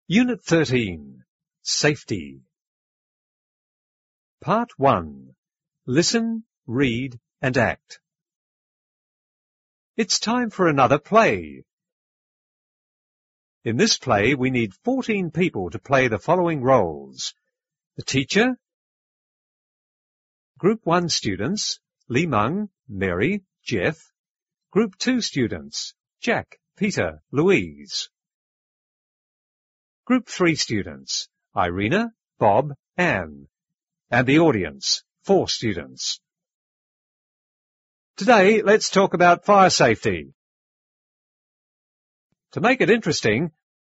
Unit 13. Safety. Part 1. Listen, read and act. It's time for another play. In this play, we need 14 people to play the following roles. The teacher, Group 1 students, Li Meng, Mary, Jeff, Group 2 students, Jack, Peter, Louise. Group 3 students, Irina, Bob, Anne. And the audience, 4 students. Today, let's talk about fire safety. To make it interesting,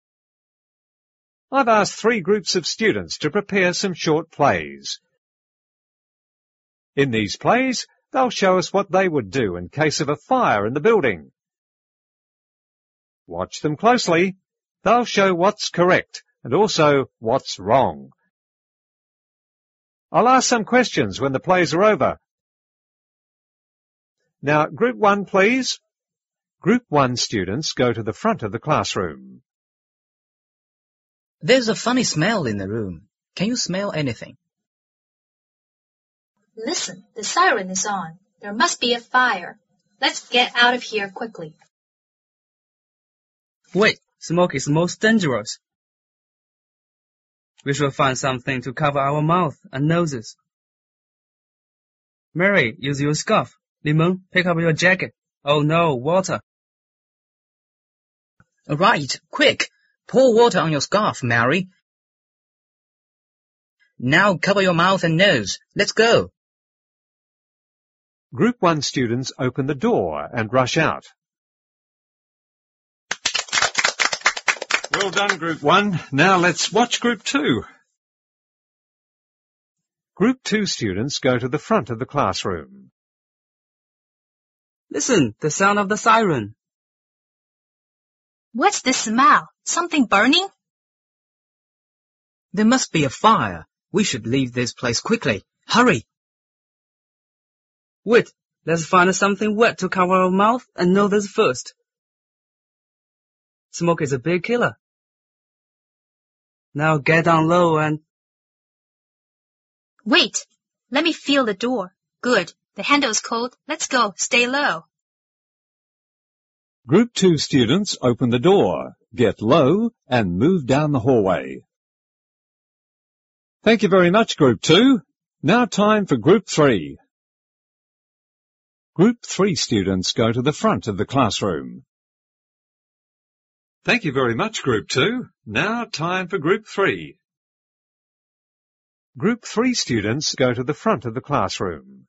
I've asked 3 groups of students to prepare some short plays. In these plays, they'll show us what they would do in case of a fire in the building. Watch them closely. They'll show what's correct and also what's wrong. I'll ask some questions when the plays are over. Now, Group 1, please. Group 1 students go to the front of the classroom. There's a funny smell in the room. Can you smell anything? Listen, the siren is on. There must be a fire. Let's get out of here quickly. Wait, smoke is most dangerous. We should find something to cover our mouth and noses. Mary, use your scarf. Li Meng, pick up your jacket. Oh no, water. Right, quick. Pour water on your scarf, Mary. Now cover your mouth and nose. Let's go. Group 1 students open the door and rush out. Well done, Group 1. Now let's watch Group 2. Group 2 students go to the front of the classroom. Listen, the sound of the siren. What's the smell? Something burning? There must be a fire. We should leave this place quickly. Hurry! Wait, let's find something wet to cover our mouth and noses first. Smoke is a big killer. Now get down low and... Wait, let me feel the door. Good, the handle's cold. Let's go, stay low. Group 2 students open the door, get low and move down the hallway. Thank you very much, Group 2. Now time for Group 3. Group 3 students go to the front of the classroom. Thank you very much, Group 2. Now time for Group 3. Group 3 students go to the front of the classroom.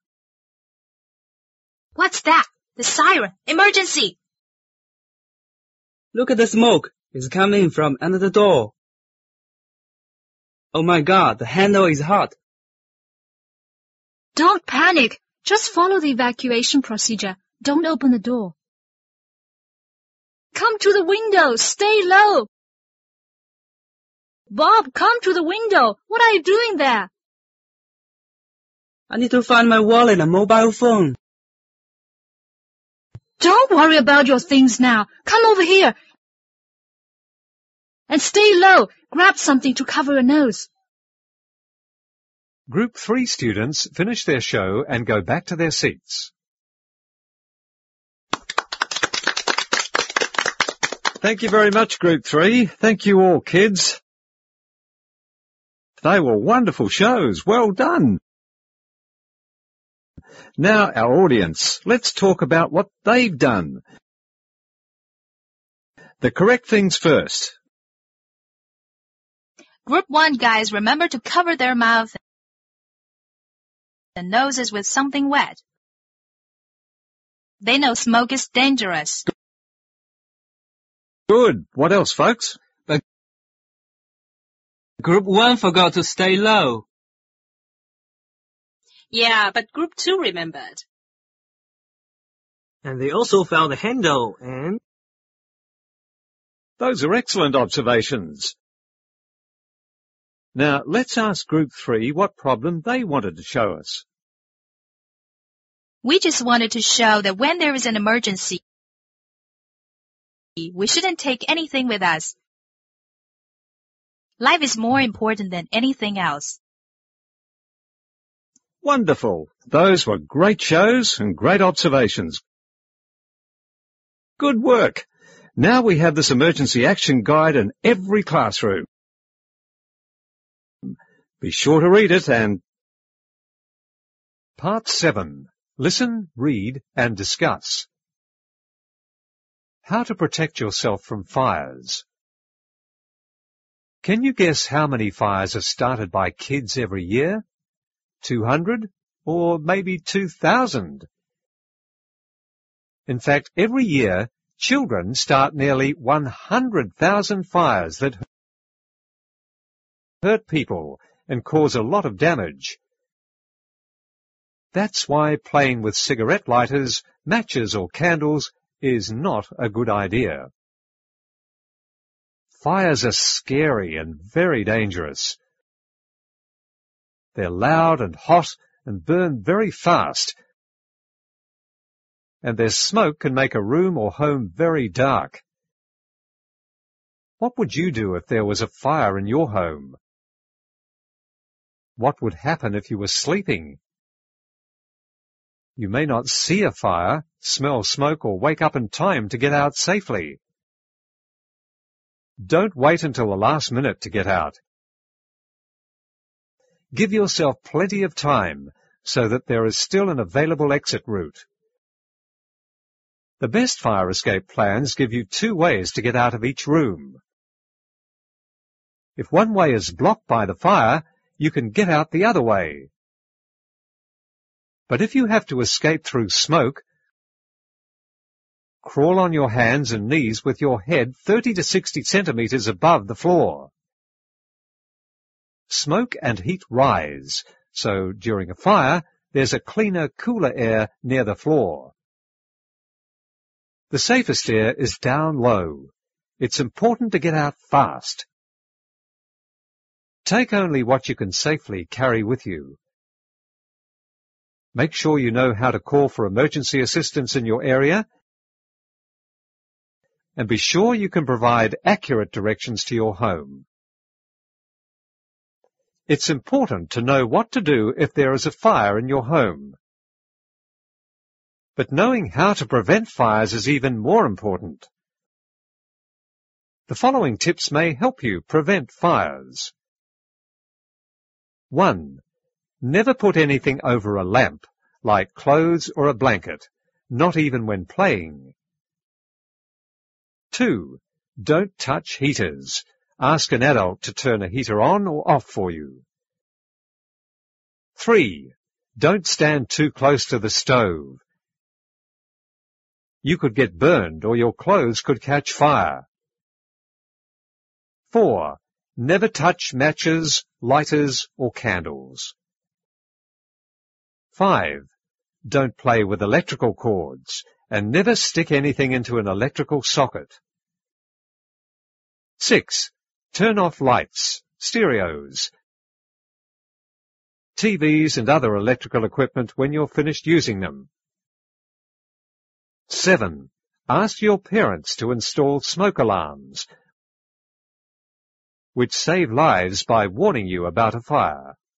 What's that? The siren! Emergency! Look at the smoke. It's coming from under the door. Oh my God, the handle is hot. Don't panic. Just follow the evacuation procedure. Don't open the door. Come to the window. Stay low. Bob, come to the window. What are you doing there? I need to find my wallet and mobile phone. Don't worry about your things now. Come over here. And stay low. Grab something to cover your nose. Group 3 students finish their show and go back to their seats. Thank you very much, Group 3. Thank you all, kids. They were wonderful shows. Well done. Now, our audience, let's talk about what they've done. The correct things first. Group 1 guys remember to cover their mouth and noses with something wet. They know smoke is dangerous. Good. What else, folks? But Group 1 forgot to stay low. Yeah, but Group 2 remembered. And they also found the handle and... Those are excellent observations. Now, let's ask Group 3 what problem they wanted to show us. We just wanted to show that when there is an emergency, we shouldn't take anything with us. Life is more important than anything else. Wonderful. Those were great shows and great observations. Good work. Now we have this emergency action guide in every classroom. Be sure to read it and... Part 7. Listen, read and discuss. How to protect yourself from fires. Can you guess how many fires are started by kids every year? 200 or maybe 2,000? In fact, every year, children start nearly 100,000 fires that hurt people and cause a lot of damage. That's why playing with cigarette lighters, matches or candles is not a good idea. Fires are scary and very dangerous. They're loud and hot and burn very fast, and their smoke can make a room or home very dark. What would you do if there was a fire in your home? What would happen if you were sleeping? You may not see a fire, smell smoke, or wake up in time to get out safely. Don't wait until the last minute to get out. Give yourself plenty of time so that there is still an available exit route. The best fire escape plans give you 2 ways to get out of each room. If one way is blocked by the fire, you can get out the other way. But if you have to escape through smoke, crawl on your hands and knees with your head 30 to 60 centimeters above the floor. Smoke and heat rise, so during a fire, there's a cleaner, cooler air near the floor. The safest air is down low. It's important to get out fast. Take only what you can safely carry with you. Make sure you know how to call for emergency assistance in your area, and be sure you can provide accurate directions to your home. It's important to know what to do if there is a fire in your home. But knowing how to prevent fires is even more important. The following tips may help you prevent fires. 1. Never put anything over a lamp, like clothes or a blanket, not even when playing. 2. Don't touch heaters. Ask an adult to turn a heater on or off for you. 3. Don't stand too close to the stove. You could get burned or your clothes could catch fire. 4. Never touch matches, lighters or candles. 5. Don't play with electrical cords and never stick anything into an electrical socket. 6. Turn off lights, stereos, TVs and other electrical equipment when you're finished using them. 7. Ask your parents to install smoke alarms, which save lives by warning you about a fire.